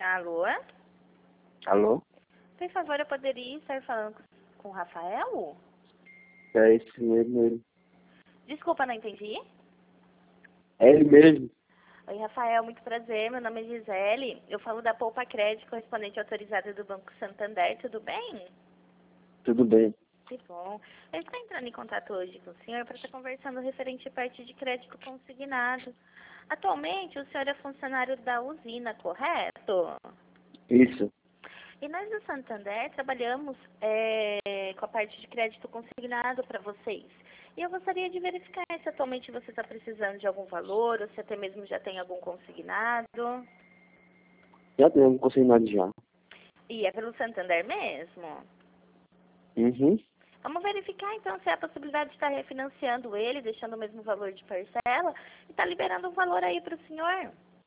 Alô? Alô? Por favor, eu poderia estar falando com o Rafael? É esse mesmo. Desculpa, não entendi. É ele mesmo. Oi, Rafael, muito prazer. Meu nome é Gisele. Eu falo da Poupa Crédito, correspondente autorizada do Banco Santander. Tudo bem? Tudo bem. Que bom. Eu estou entrando em contato hoje com o senhor para estar conversando referente à parte de crédito consignado. Atualmente, o senhor é funcionário da usina, correto? Isso. E nós do Santander trabalhamos com a parte de crédito consignado para vocês. E eu gostaria de verificar se atualmente você está precisando de algum valor ou se até mesmo já tem algum consignado. Já temos consignado já. E é pelo Santander mesmo? Uhum. Vamos verificar então se há a possibilidade de estar refinanciando ele, deixando o mesmo valor de parcela e estar liberando um valor aí para o senhor.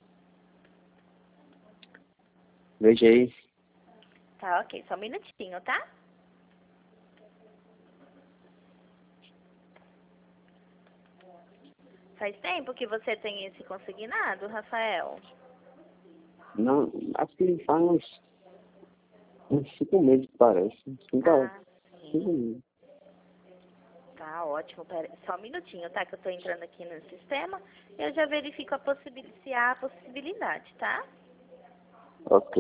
Veja aí. Tá, ok. Só um minutinho, tá? Faz tempo que você tem esse consignado, Rafael? Não, acho que faz uns 5 meses, parece. 5 Ah, sim. meses. Tá ótimo. Pera, só um minutinho, tá? Que eu tô entrando aqui no sistema. Eu já verifico se há a possibilidade, tá? Ok.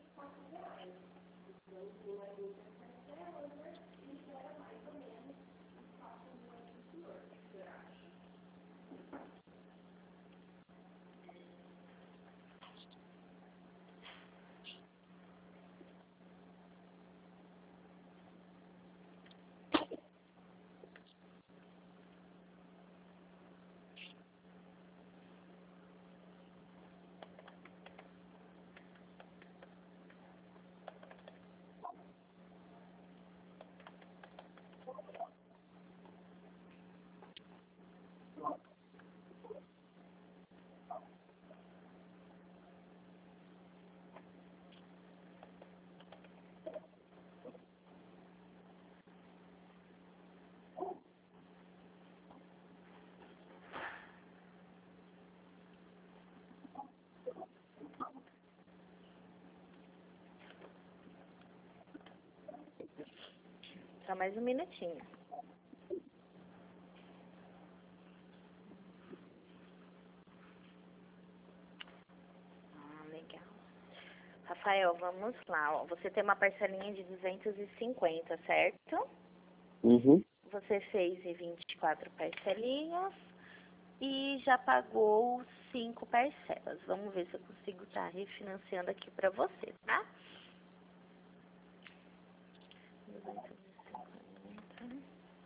Só mais um minutinho. Ah, legal. Rafael, vamos lá. Ó. Você tem uma parcelinha de 250, certo? Uhum. Você fez em 24 parcelinhas e já pagou 5 parcelas. Vamos ver se eu consigo estar refinanciando aqui para você, tá? 250.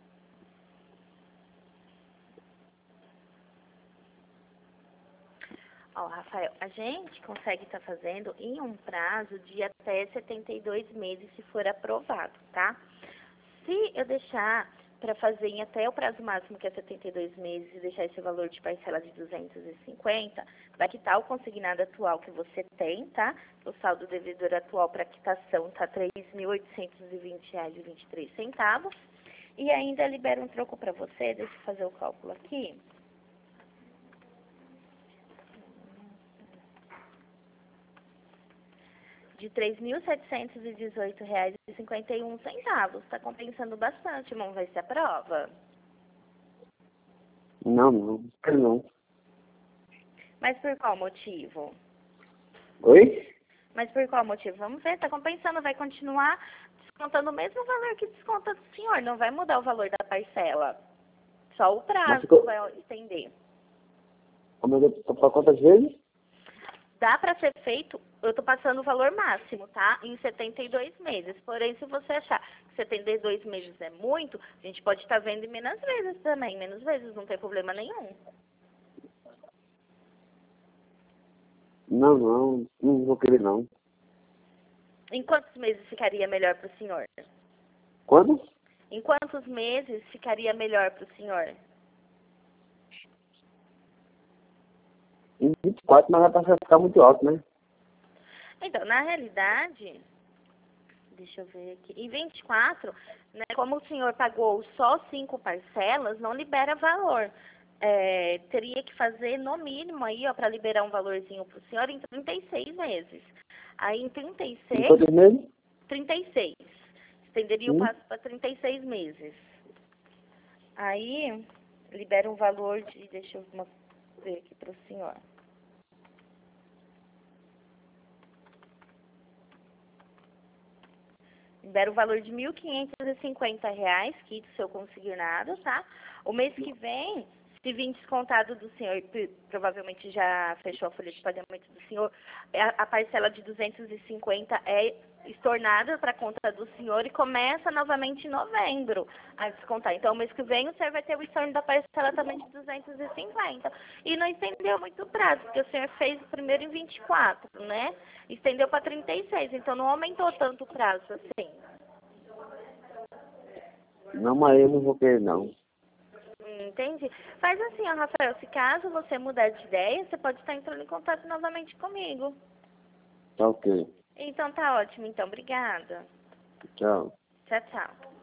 Ó, Rafael, a gente consegue estar fazendo em um prazo de até 72 meses, se for aprovado, tá? Se eu deixar para fazer em até o prazo máximo, que é 72 meses, e deixar esse valor de parcela de 250, vai quitar o consignado atual que você tem, tá? O saldo devedor atual para quitação tá R$ 3.820,23. E ainda libera um troco para você, deixa eu fazer o cálculo aqui. De R$ 3.718,51. Está compensando bastante, vamos ver se aprova. Não. Quero não. Mas por qual motivo? Oi? Mas por qual motivo? Vamos ver, está compensando, vai continuar descontando o mesmo valor que desconta do senhor, não vai mudar o valor da parcela. Só o Mas prazo ficou... vai estender. Como eu para quantas vezes? Dá para ser feito, eu estou passando o valor máximo, tá? Em 72 meses. Porém, se você achar que 72 meses é muito, a gente pode estar vendo em menos vezes também. Menos vezes, não tem problema nenhum. Não vou querer não. Em quantos meses ficaria melhor para o senhor? Quando? Em quantos meses ficaria melhor para o senhor? Em 24, mas vai ficar muito alto, né? Então, na realidade, deixa eu ver aqui, em 24, né, como o senhor pagou só 5 parcelas, não libera valor. teria que fazer no mínimo aí, ó, para liberar um valorzinho pro senhor em 36 meses. Aí em 36... Quantos meses? 36. Estenderia o prazo para 36 meses. Aí, libera um valor de... Deixa eu ver aqui para o senhor. Libera o valor de R$ 1.550, quito seu consignado, tá? O mês que vem, se vir descontado do senhor, provavelmente já fechou a folha de pagamento do senhor, a parcela de 250 é estornada para a conta do senhor e começa novamente em novembro a descontar. Então, o mês que vem, o senhor vai ter o estorno da parcela também de 250. E não estendeu muito o prazo, porque o senhor fez primeiro em 24, né? Estendeu para 36, então não aumentou tanto o prazo assim. Não, mas eu não vou querer, não. Entendi. Faz assim, ó, Rafael, se caso você mudar de ideia, você pode estar entrando em contato novamente comigo. Tá ok. Então tá ótimo, então. Obrigada. Tchau. Tchau, tchau.